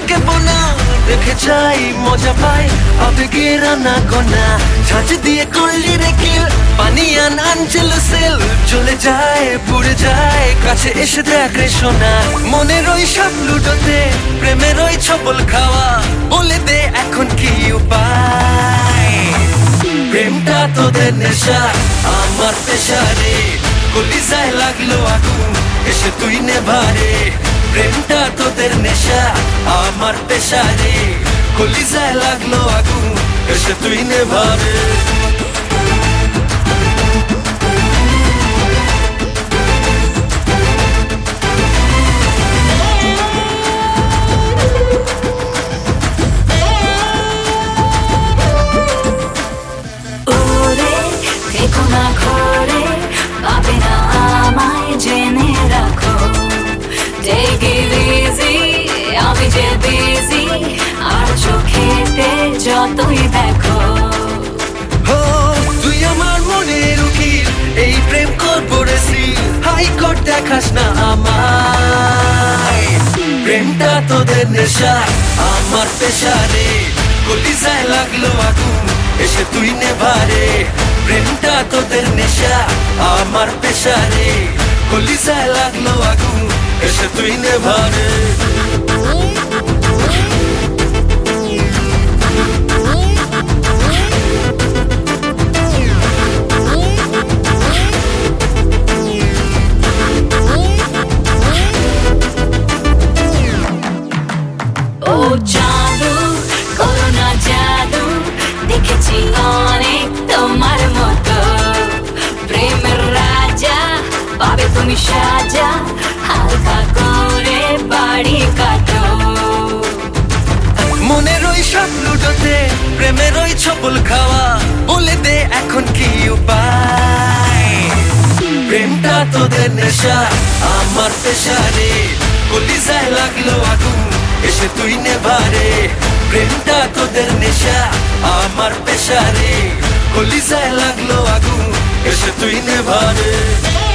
থেকে বোনা দেখে যাই মজা পাই আবেগের না গোনা ছাঁচ দিয়ে করলি রে কিল পানি আনছিল সেল চলে যায় পুড়ে যায় কাছে এসে দেখ রে সোনা মনের ওই সব লুটোতে প্রেমের ওই ছবল খাওয়া বলে দে এখন কি উপায় প্রেমটা তোদের নেশা আমার পেশা রে কলিজায় লাগলো আগুন এসে তুই নেভারে প্রেমটা তোদের নেশা আমার পেশা রে কলিজায় লাগলো আগুন এসে তুই নেভারে যতই দেখো তুই আমার মনের উকিল এই প্রেম করবো রেসি হাইকোর্ট দেখাস না আমায় প্রেমটা তোদের নেশা আমার পেশা রে কলিজায় লাগলো আগুন এসে তুই নেভারে প্রেমটা তোদের নেশা আমার পেশা রে কলিজায় লাগলো আগুন এসে তুই নেভারে জাদু করোনা জাদু দেখেছি অনেক তোমার মতো প্রেমের রাজা পাবে তুমি সাজা হালকা করে বাড়ি কাটো মনের ওই সব লুটোতে প্রেমের ওই ছবল খাওয়া বলে দে এখন কি উপায় প্রেমটা তোদের নেশা আমার পেশা রে কলিজায় লাগলো আগুন এসে তুই নেভারে প্রেমটা তোদের নেশা আমার পেশা রে কলিজায় লাগলো আগুন এসে তুই নেভারে